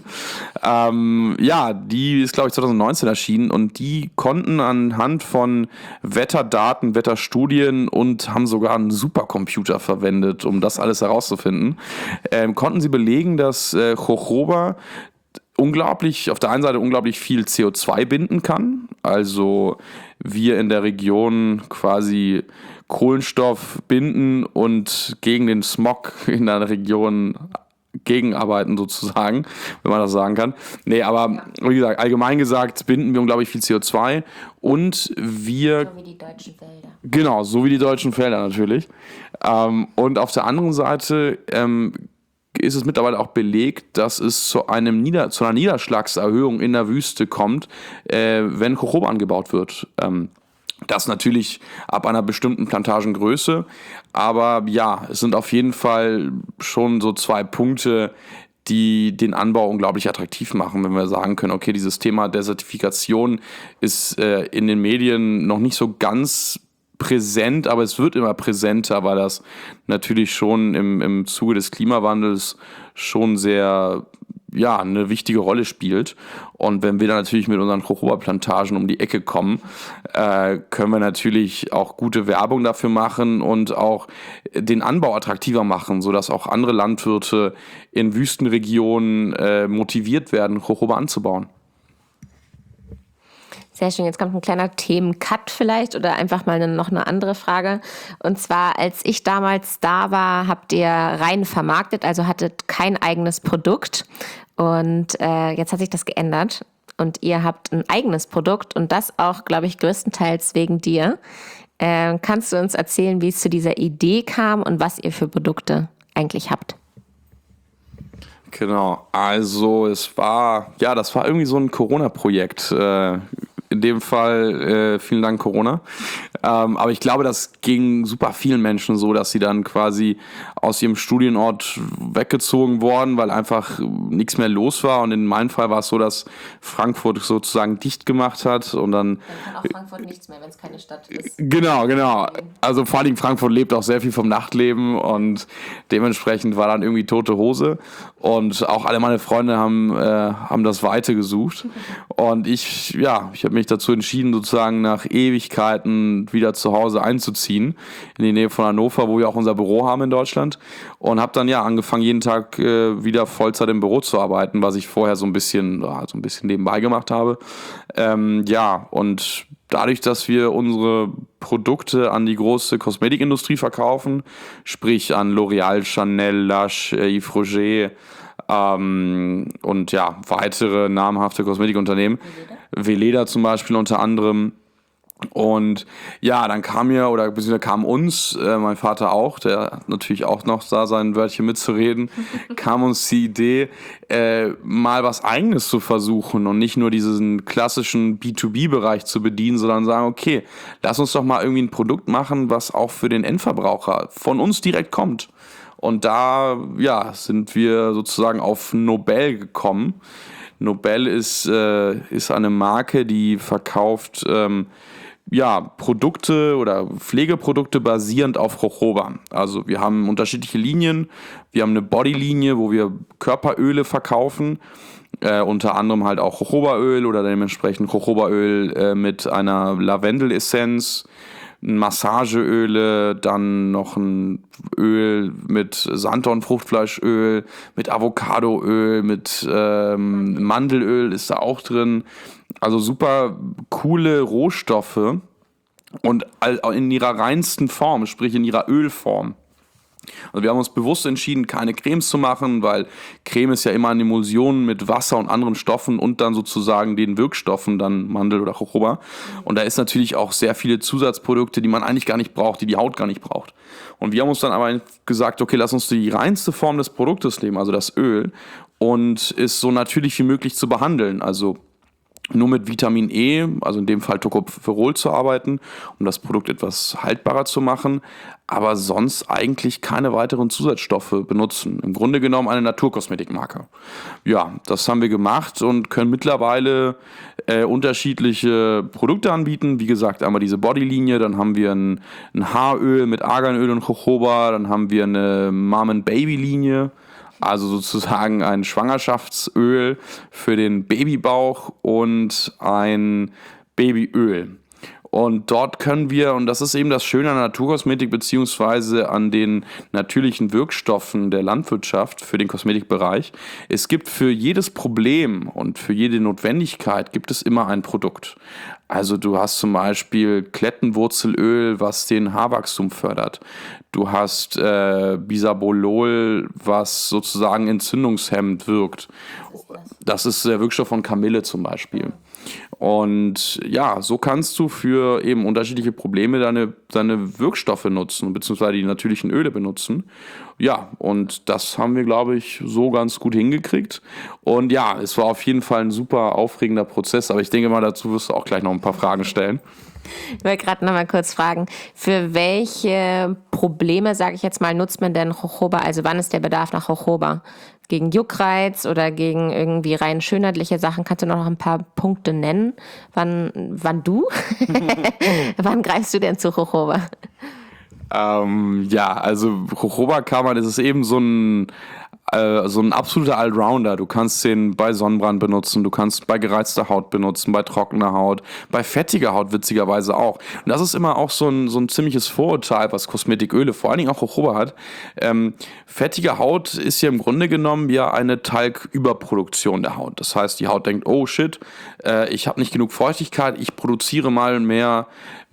Die ist, glaube ich, 2019 erschienen, und die konnten anhand von Wetterdaten, Wetterstudien und haben sogar einen Supercomputer verwendet, um das alles herauszufinden, konnten sie belegen, dass Jojoba auf der einen Seite unglaublich viel CO2 binden kann. Also wir in der Region quasi Kohlenstoff binden und gegen den Smog in der Region gegenarbeiten sozusagen, wenn man das sagen kann. Nee, aber wie gesagt, allgemein gesagt binden wir unglaublich viel CO2 und wir... So wie die deutschen Wälder. Genau, so wie die deutschen Felder natürlich. Und auf der anderen Seite ist es mittlerweile auch belegt, dass es zu einer Niederschlagserhöhung in der Wüste kommt, wenn Jojoba angebaut wird. Das natürlich ab einer bestimmten Plantagengröße, aber ja, es sind auf jeden Fall schon so 2 Punkte, die den Anbau unglaublich attraktiv machen, wenn wir sagen können, okay, dieses Thema Desertifikation ist in den Medien noch nicht so ganz präsent, aber es wird immer präsenter, weil das natürlich schon im Zuge des Klimawandels schon sehr, ja, eine wichtige Rolle spielt. Und wenn wir dann natürlich mit unseren Jojoba-Plantagen um die Ecke kommen, können wir natürlich auch gute Werbung dafür machen und auch den Anbau attraktiver machen, sodass auch andere Landwirte in Wüstenregionen motiviert werden, Jojoba anzubauen. Sehr schön, jetzt kommt ein kleiner Themencut vielleicht oder einfach mal noch eine andere Frage. Und zwar, als ich damals da war, habt ihr rein vermarktet, also hattet kein eigenes Produkt. Und jetzt hat sich das geändert und ihr habt ein eigenes Produkt und das auch, glaube ich, größtenteils wegen dir. Kannst du uns erzählen, wie es zu dieser Idee kam und was ihr für Produkte eigentlich habt? Genau, also das war irgendwie so ein Corona-Projekt. In dem Fall vielen Dank Corona. Aber ich glaube, das ging super vielen Menschen so, dass sie dann quasi aus ihrem Studienort weggezogen wurden, weil einfach nichts mehr los war. Und in meinem Fall war es so, dass Frankfurt sozusagen dicht gemacht hat. Und dann kann auch Frankfurt nichts mehr, wenn es keine Stadt ist. Genau. Also vor allem Frankfurt lebt auch sehr viel vom Nachtleben und dementsprechend war dann irgendwie tote Hose. Und auch alle meine Freunde haben das Weite gesucht. Und ich habe mich dazu entschieden, sozusagen nach Ewigkeiten wieder zu Hause einzuziehen, in die Nähe von Hannover, wo wir auch unser Büro haben in Deutschland. Und habe dann angefangen, jeden Tag wieder Vollzeit im Büro zu arbeiten, was ich vorher so ein bisschen nebenbei gemacht habe. Und dadurch, dass wir unsere Produkte an die große Kosmetikindustrie verkaufen, sprich an L'Oréal, Chanel, Lush, Yves Roger und weitere namhafte Kosmetikunternehmen, Veleda zum Beispiel unter anderem. Und dann kam uns, mein Vater auch, der hat natürlich auch noch da sein Wörtchen mitzureden, kam uns die Idee, mal was Eigenes zu versuchen und nicht nur diesen klassischen B2B-Bereich zu bedienen, sondern sagen, okay, lass uns doch mal irgendwie ein Produkt machen, was auch für den Endverbraucher von uns direkt kommt. Und da, sind wir sozusagen auf Nobel gekommen. Nobel ist eine Marke, die verkauft Produkte oder Pflegeprodukte basierend auf Jojoba. Also wir haben unterschiedliche Linien. Wir haben eine Bodylinie, wo wir Körperöle verkaufen. Unter anderem halt auch Jojobaöl oder dementsprechend Jojobaöl mit einer Lavendelessenz, Massageöle, dann noch ein Öl mit Sanddornfruchtfleischöl, mit Avocadoöl, mit Mandelöl ist da auch drin. Also super coole Rohstoffe und in ihrer reinsten Form, sprich in ihrer Ölform. Also wir haben uns bewusst entschieden, keine Cremes zu machen, weil Creme ist ja immer eine Emulsion mit Wasser und anderen Stoffen und dann sozusagen den Wirkstoffen, dann Mandel oder Jojoba. Und da ist natürlich auch sehr viele Zusatzprodukte, die man eigentlich gar nicht braucht, die die Haut gar nicht braucht. Und wir haben uns dann aber gesagt, okay, lass uns die reinste Form des Produktes nehmen, also das Öl, und es so natürlich wie möglich zu behandeln. Also nur mit Vitamin E, also in dem Fall Tocopherol zu arbeiten, um das Produkt etwas haltbarer zu machen, aber sonst eigentlich keine weiteren Zusatzstoffe benutzen. Im Grunde genommen eine Naturkosmetikmarke. Ja, das haben wir gemacht und können mittlerweile unterschiedliche Produkte anbieten. Wie gesagt, einmal diese Bodylinie, dann haben wir ein Haaröl mit Arganöl und Jojoba, dann haben wir eine Mom-and-Baby-Linie, also sozusagen ein Schwangerschaftsöl für den Babybauch und ein Babyöl. Und dort können wir, und das ist eben das Schöne an der Naturkosmetik beziehungsweise an den natürlichen Wirkstoffen der Landwirtschaft für den Kosmetikbereich, es gibt für jedes Problem und für jede Notwendigkeit gibt es immer ein Produkt. Also du hast zum Beispiel Klettenwurzelöl, was den Haarwachstum fördert. Du hast Bisabolol, was sozusagen entzündungshemmend wirkt. Das ist der Wirkstoff von Kamille zum Beispiel. Und ja, so kannst du für eben unterschiedliche Probleme deine Wirkstoffe nutzen, beziehungsweise die natürlichen Öle benutzen. Ja, und das haben wir, glaube ich, so ganz gut hingekriegt. Und ja, es war auf jeden Fall ein super aufregender Prozess, aber ich denke mal, dazu wirst du auch gleich noch ein paar Fragen stellen. Ich wollte gerade noch mal kurz fragen, für welche Probleme, sage ich jetzt mal, nutzt man denn Jojoba? Also wann ist der Bedarf nach Jojoba? Gegen Juckreiz oder gegen irgendwie rein schönheitliche Sachen? Kannst du noch ein paar Punkte nennen? Wann du? Wann greifst du denn zu Jojoba? Ja, also Jojoba Kammern, das ist eben so ein absoluter Allrounder. Du kannst den bei Sonnenbrand benutzen, du kannst bei gereizter Haut benutzen, bei trockener Haut, bei fettiger Haut witzigerweise auch. Und das ist immer auch so ein ziemliches Vorurteil, was Kosmetiköle, vor allen Dingen auch Jojoba hat. Fettige Haut ist ja im Grunde genommen ja eine Talgüberproduktion der Haut. Das heißt, die Haut denkt, oh shit, ich habe nicht genug Feuchtigkeit, ich produziere mal mehr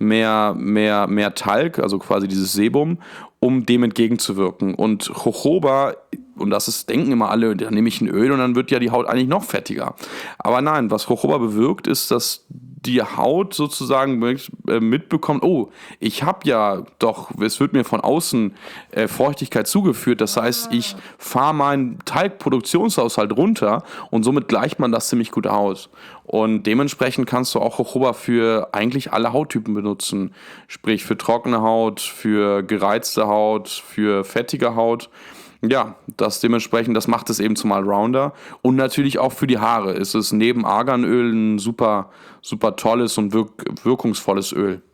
Talg, also quasi dieses Sebum, um dem entgegenzuwirken. Und Jojoba, und denken immer alle, da nehme ich ein Öl und dann wird ja die Haut eigentlich noch fettiger. Aber nein, was Jojoba bewirkt, ist, dass die Haut sozusagen mitbekommt, oh, ich habe ja doch, es wird mir von außen Feuchtigkeit zugeführt, das heißt, ich fahre meinen Talgproduktionshaushalt runter und somit gleicht man das ziemlich gut aus. Und dementsprechend kannst du auch Jojoba für eigentlich alle Hauttypen benutzen, sprich für trockene Haut, für gereizte Haut, für fettige Haut. Ja, das macht es eben zum Allrounder. Und natürlich auch für die Haare ist es neben Arganöl ein super, super tolles und wirkungsvolles Öl.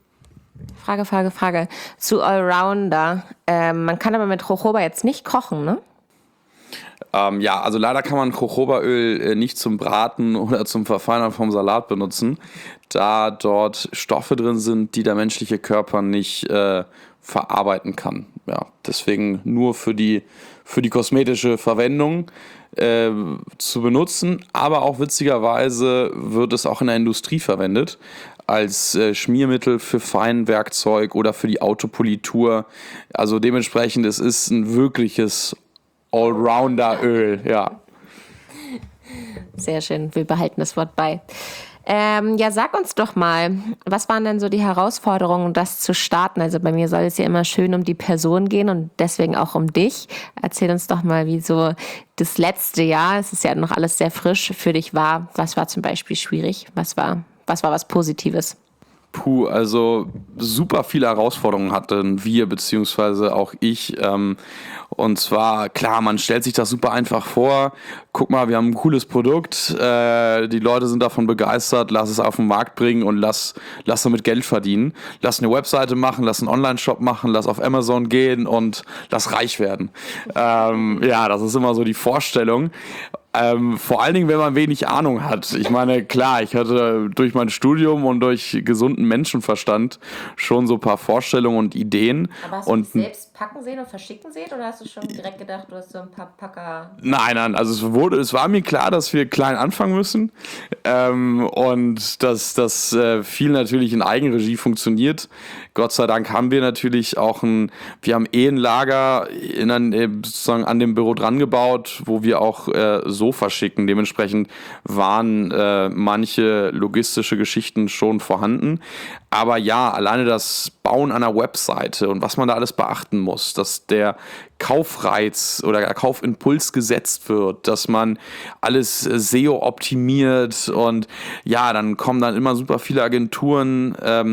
Frage. Zu Allrounder. Man kann aber mit Jojoba jetzt nicht kochen, ne? Ja, also leider kann man Jojobaöl nicht zum Braten oder zum Verfeinern vom Salat benutzen, da dort Stoffe drin sind, die der menschliche Körper nicht verarbeiten kann. Ja, deswegen nur für die kosmetische Verwendung zu benutzen, aber auch witzigerweise wird es auch in der Industrie verwendet als Schmiermittel für Feinwerkzeug oder für die Autopolitur. Also dementsprechend, es ist ein wirkliches Allrounder-Öl, ja. Sehr schön, wir behalten das Wort bei. Ja, sag uns doch mal, was waren denn so die Herausforderungen, das zu starten? Also bei mir soll es ja immer schön um die Person gehen und deswegen auch um dich. Erzähl uns doch mal, wie so das letzte Jahr, es ist ja noch alles sehr frisch, für dich war. Was war zum Beispiel schwierig? Was war was Positives? Also super viele Herausforderungen hatten wir, beziehungsweise auch ich. Und zwar, klar, man stellt sich das super einfach vor. Guck mal, wir haben ein cooles Produkt, die Leute sind davon begeistert, lass es auf den Markt bringen und lass damit Geld verdienen. Lass eine Webseite machen, lass einen Online-Shop machen, lass auf Amazon gehen und lass reich werden. Ja, das ist immer so die Vorstellung. Vor allen Dingen, wenn man wenig Ahnung hat. Ich meine, klar, ich hatte durch mein Studium und durch gesunden Menschenverstand schon so ein paar Vorstellungen und Ideen. Aber hast du dich selbst packen sehen und verschicken sehen oder hast du schon direkt gedacht, du hast so ein paar Packer? Nein, also es war mir klar, dass wir klein anfangen müssen und dass das viel natürlich in Eigenregie funktioniert. Gott sei Dank haben wir natürlich auch ein Lager sozusagen an dem Büro dran gebaut, wo wir auch so verschicken. Dementsprechend waren manche logistische Geschichten schon vorhanden. Aber ja, alleine das Bauen einer Webseite und was man da alles beachten muss, dass der Kaufreiz oder der Kaufimpuls gesetzt wird, dass man alles SEO optimiert und ja, dann kommen dann immer super viele Agenturen,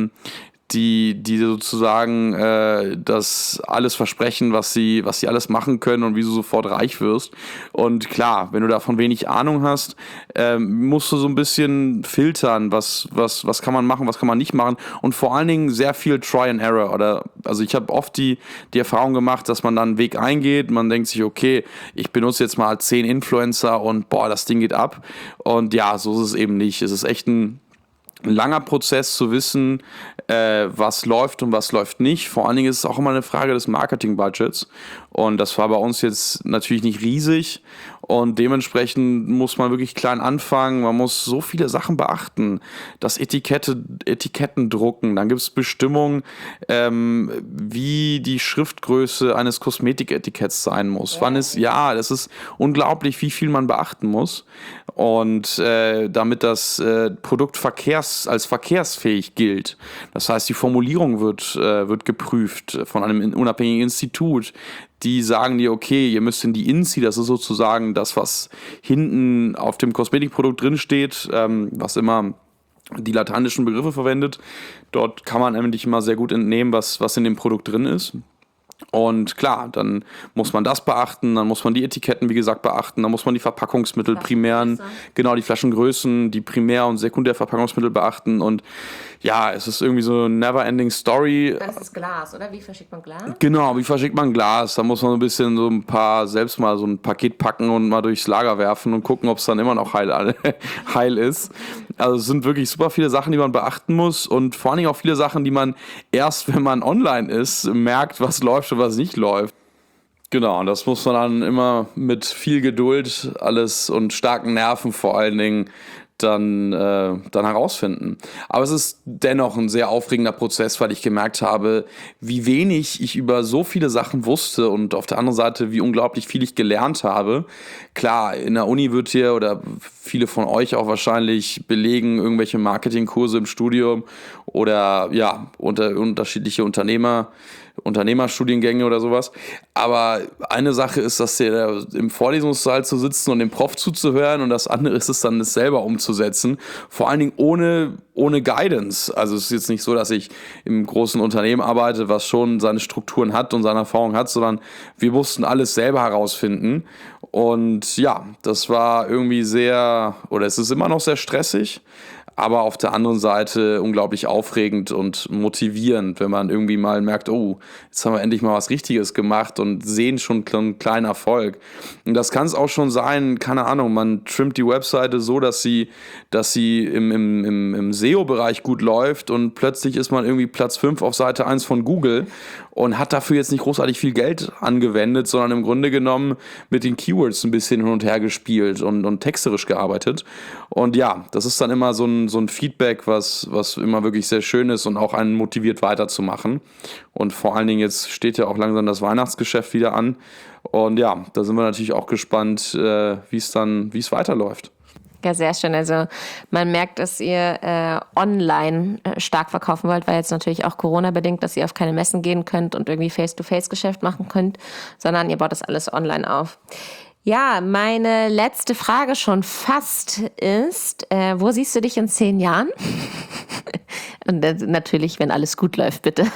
die sozusagen das alles versprechen, was sie alles machen können und wie du sofort reich wirst. Und klar, wenn du davon wenig Ahnung hast, musst du so ein bisschen filtern, was kann man machen, was kann man nicht machen und vor allen Dingen sehr viel Try and Error. Also ich habe oft die Erfahrung gemacht, dass man dann einen Weg eingeht, man denkt sich, okay, ich benutze jetzt mal 10 Influencer und boah, das Ding geht ab. Und ja, so ist es eben nicht. Es ist echt ein ein langer Prozess zu wissen, was läuft und was läuft nicht. Vor allen Dingen ist es auch immer eine Frage des Marketingbudgets. Und das war bei uns jetzt natürlich nicht riesig. Und dementsprechend muss man wirklich klein anfangen. Man muss so viele Sachen beachten. Das Etiketten drucken. Dann gibt es Bestimmungen, wie die Schriftgröße eines Kosmetiketiketts sein muss. Das ist unglaublich, wie viel man beachten muss. Und damit das Produkt als verkehrsfähig gilt. Das heißt, die Formulierung wird geprüft von einem unabhängigen Institut. Die sagen dir, okay, ihr müsst in die INSI, das ist sozusagen das, was hinten auf dem Kosmetikprodukt drinsteht, was immer die lateinischen Begriffe verwendet. Dort kann man nämlich immer sehr gut entnehmen, was in dem Produkt drin ist. Und klar, dann muss man das beachten, dann muss man die Etiketten, wie gesagt, beachten, dann muss man die Verpackungsmittel, die Flaschengrößen, die Primär- und Sekundärverpackungsmittel beachten. Und ja, es ist irgendwie so eine never-ending Story. Dann ist es Glas, oder? Wie verschickt man Glas? Genau, wie verschickt man Glas? Da muss man selbst mal so ein Paket packen und mal durchs Lager werfen und gucken, ob es dann immer noch heil ist. Also es sind wirklich super viele Sachen, die man beachten muss und vor allen Dingen auch viele Sachen, die man erst, wenn man online ist, merkt, was läuft und was nicht läuft. Genau, und das muss man dann immer mit viel Geduld alles und starken Nerven vor allen Dingen dann herausfinden. Aber es ist dennoch ein sehr aufregender Prozess, weil ich gemerkt habe, wie wenig ich über so viele Sachen wusste und auf der anderen Seite, wie unglaublich viel ich gelernt habe. Klar, in der Uni wird hier oder viele von euch auch wahrscheinlich belegen irgendwelche Marketingkurse im Studium oder ja, unterschiedliche Unternehmerstudiengänge oder sowas. Aber eine Sache ist, dass im Vorlesungssaal zu sitzen und dem Prof zuzuhören und das andere ist es dann, das selber umzusetzen. Vor allen Dingen ohne Guidance. Also es ist jetzt nicht so, dass ich im großen Unternehmen arbeite, was schon seine Strukturen hat und seine Erfahrung hat, sondern wir mussten alles selber herausfinden. Und ja, das war irgendwie es ist immer noch sehr stressig. Aber auf der anderen Seite unglaublich aufregend und motivierend, wenn man irgendwie mal merkt, oh, jetzt haben wir endlich mal was Richtiges gemacht und sehen schon einen kleinen Erfolg. Und das kann es auch schon sein, keine Ahnung, man trimmt die Webseite so, dass sie im SEO-Bereich gut läuft und plötzlich ist man irgendwie Platz 5 auf Seite 1 von Google und hat dafür jetzt nicht großartig viel Geld angewendet, sondern im Grunde genommen mit den Keywords ein bisschen hin und her gespielt und texterisch gearbeitet. Und ja, das ist dann immer so ein Feedback, was immer wirklich sehr schön ist und auch einen motiviert weiterzumachen. Und vor allen Dingen jetzt steht ja auch langsam das Weihnachtsgeschäft wieder an. Und ja, da sind wir natürlich auch gespannt, wie es weiterläuft. Ja, sehr schön. Also man merkt, dass ihr online stark verkaufen wollt, weil jetzt natürlich auch Corona-bedingt, dass ihr auf keine Messen gehen könnt und irgendwie Face-to-Face-Geschäft machen könnt, sondern ihr baut das alles online auf. Ja, meine letzte Frage schon fast ist, wo siehst du dich in 10 Jahren? Und natürlich, wenn alles gut läuft, bitte.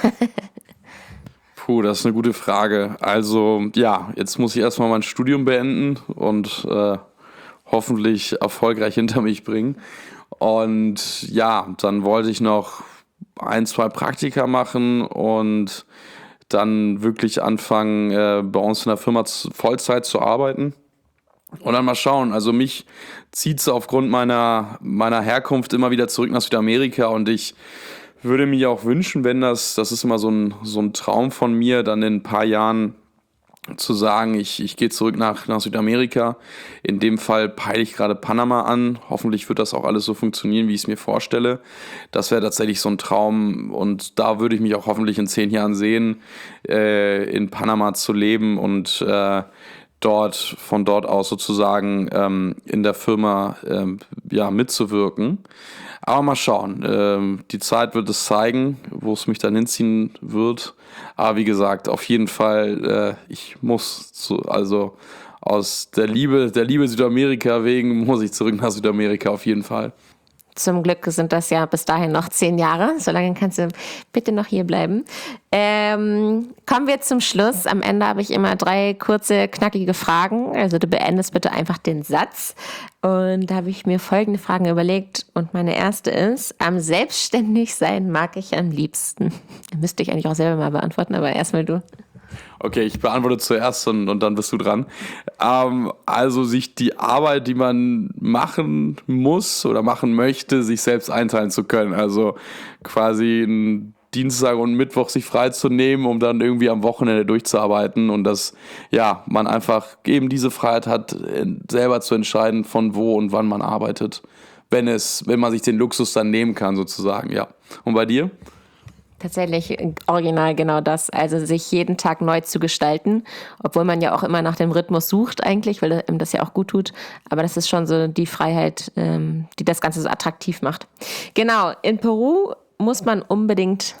Puh, das ist eine gute Frage. Also ja, jetzt muss ich erstmal mein Studium beenden und hoffentlich erfolgreich hinter mich bringen. Und ja, dann wollte ich noch 1, 2 Praktika machen und dann wirklich anfangen, bei uns in der Firma Vollzeit zu arbeiten. Und dann mal schauen. Also mich zieht es aufgrund meiner Herkunft immer wieder zurück nach Südamerika und ich würde mir auch wünschen, wenn das ist immer so ein Traum von mir, dann in ein paar Jahren zu sagen, ich gehe zurück nach Südamerika. In dem Fall peile ich gerade Panama an. Hoffentlich wird das auch alles so funktionieren, wie ich es mir vorstelle. Das wäre tatsächlich so ein Traum und da würde ich mich auch hoffentlich in 10 Jahren sehen, in Panama zu leben und von dort aus sozusagen in der Firma mitzuwirken. Aber mal schauen. Die Zeit wird es zeigen, wo es mich dann hinziehen wird. Aber wie gesagt, auf jeden Fall, ich muss also aus der Liebe Südamerika wegen, muss ich zurück nach Südamerika auf jeden Fall. Zum Glück sind das ja bis dahin noch 10 Jahre. Solange kannst du bitte noch hier bleiben. Kommen wir zum Schluss. Am Ende habe ich immer 3 kurze, knackige Fragen. Also du beendest bitte einfach den Satz. Und da habe ich mir folgende Fragen überlegt. Und meine erste ist, am Selbstständigsein mag ich am liebsten. Müsste ich eigentlich auch selber mal beantworten, aber erstmal du. Okay, ich beantworte zuerst und dann bist du dran. Also sich die Arbeit, die man machen muss oder machen möchte, sich selbst einteilen zu können. Also quasi einen Dienstag und Mittwoch sich freizunehmen, um dann irgendwie am Wochenende durchzuarbeiten und dass ja, man einfach eben diese Freiheit hat, selber zu entscheiden, von wo und wann man arbeitet, wenn man sich den Luxus dann nehmen kann, sozusagen, ja. Und bei dir? Tatsächlich original genau das. Also sich jeden Tag neu zu gestalten, obwohl man ja auch immer nach dem Rhythmus sucht eigentlich, weil ihm das ja auch gut tut. Aber das ist schon so die Freiheit, die das Ganze so attraktiv macht. Genau, in Peru muss man unbedingt...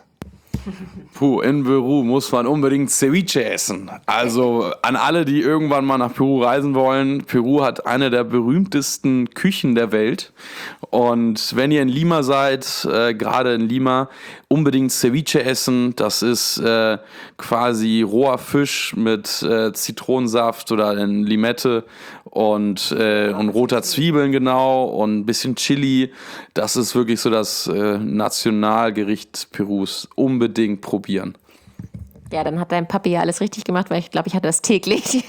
In Peru muss man unbedingt Ceviche essen. Also an alle, die irgendwann mal nach Peru reisen wollen. Peru hat eine der berühmtesten Küchen der Welt. Und wenn ihr in Lima seid, gerade in Lima, unbedingt Ceviche essen. Das ist quasi roher Fisch mit Zitronensaft oder Limette und roter Zwiebeln genau und ein bisschen Chili. Das ist wirklich so das Nationalgericht Perus. Unbedingt probieren. Ja, dann hat dein Papi ja alles richtig gemacht, weil ich glaube, ich hatte das täglich.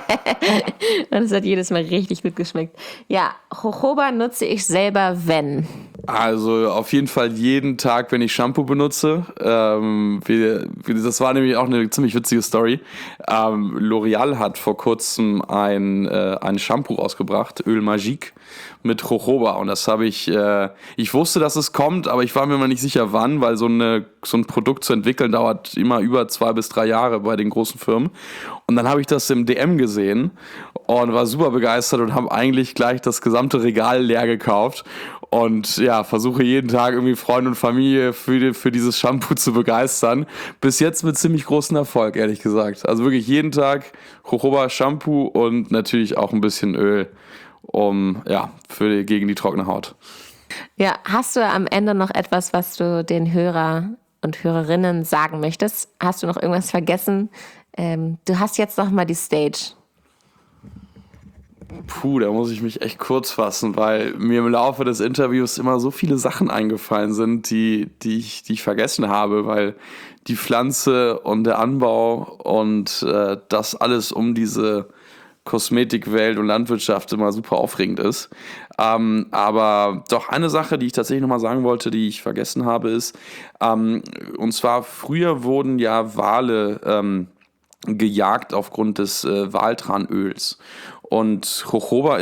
Und es hat jedes Mal richtig gut geschmeckt. Ja, Jojoba nutze ich selber, wenn. Also auf jeden Fall jeden Tag, wenn ich Shampoo benutze. Das war nämlich auch eine ziemlich witzige Story. L'Oreal hat vor kurzem ein Shampoo rausgebracht, Öl Magique mit Jojoba. Und das habe ich wusste, dass es kommt, aber ich war mir mal nicht sicher, wann, weil so ein Produkt zu entwickeln dauert immer über 2 bis 3 Jahre bei den großen Firmen. Und dann habe ich das im DM gesehen und war super begeistert und habe eigentlich gleich das gesamte Regal leer gekauft. Und ja, versuche jeden Tag irgendwie Freunde und Familie für dieses Shampoo zu begeistern. Bis jetzt mit ziemlich großem Erfolg, ehrlich gesagt. Also wirklich jeden Tag Jojoba Shampoo und natürlich auch ein bisschen Öl, gegen die trockene Haut. Ja, hast du am Ende noch etwas, was du den Hörer und Hörerinnen sagen möchtest? Hast du noch irgendwas vergessen? Du hast jetzt noch mal die Stage. Da muss ich mich echt kurz fassen, weil mir im Laufe des Interviews immer so viele Sachen eingefallen sind, die ich vergessen habe, weil die Pflanze und der Anbau und das alles um diese Kosmetikwelt und Landwirtschaft immer super aufregend ist. Aber doch eine Sache, die ich tatsächlich nochmal sagen wollte, die ich vergessen habe, ist, und zwar früher wurden ja Wale gejagt aufgrund des Waltranöls. Und Jojoba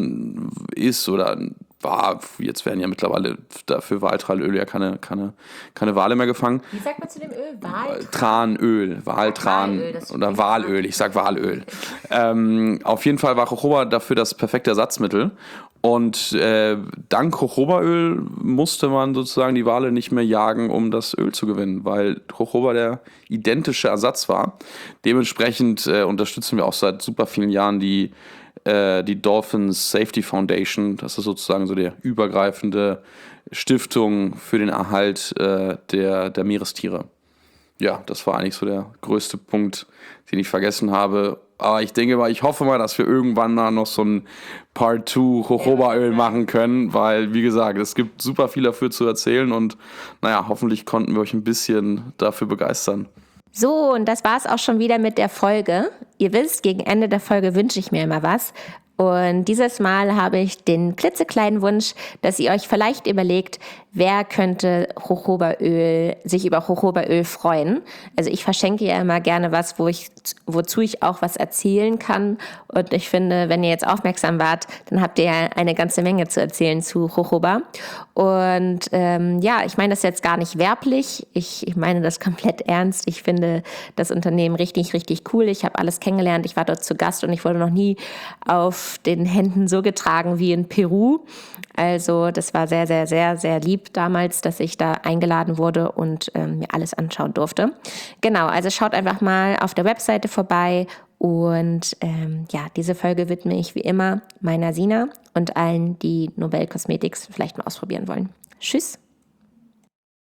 war, jetzt werden ja mittlerweile dafür Waltranöl ja keine Wale mehr gefangen. Wie sagt man zu dem Öl? Walöl oder Walöl, ich sag Walöl. Auf jeden Fall war Jojoba dafür das perfekte Ersatzmittel. Und dank Jojobaöl musste man sozusagen die Wale nicht mehr jagen, um das Öl zu gewinnen, weil Jojoba der identische Ersatz war. Dementsprechend unterstützen wir auch seit super vielen Jahren die Dolphin Safety Foundation. Das ist sozusagen so der übergreifende Stiftung für den Erhalt der Meerestiere. Ja, das war eigentlich so der größte Punkt, den ich vergessen habe. Aber ich hoffe mal, dass wir irgendwann mal noch so ein Part 2 Jojobaöl machen können, weil, wie gesagt, es gibt super viel dafür zu erzählen und hoffentlich konnten wir euch ein bisschen dafür begeistern. So, und das war's auch schon wieder mit der Folge. Ihr wisst, gegen Ende der Folge wünsche ich mir immer was. Und dieses Mal habe ich den klitzekleinen Wunsch, dass ihr euch vielleicht überlegt, wer könnte sich über Jojobaöl freuen. Also ich verschenke ja immer gerne was, wozu ich auch was erzählen kann. Und ich finde, wenn ihr jetzt aufmerksam wart, dann habt ihr ja eine ganze Menge zu erzählen zu Jojoba. Und ich meine das jetzt gar nicht werblich. Ich meine das komplett ernst. Ich finde das Unternehmen richtig, richtig cool. Ich habe alles kennengelernt. Ich war dort zu Gast und ich wurde noch nie auf den Händen so getragen wie in Peru. Also das war sehr, sehr, sehr, sehr lieb damals, dass ich da eingeladen wurde und mir alles anschauen durfte. Genau, also schaut einfach mal auf der Webseite vorbei und diese Folge widme ich wie immer meiner Sina und allen, die Nobel Cosmetics vielleicht mal ausprobieren wollen. Tschüss!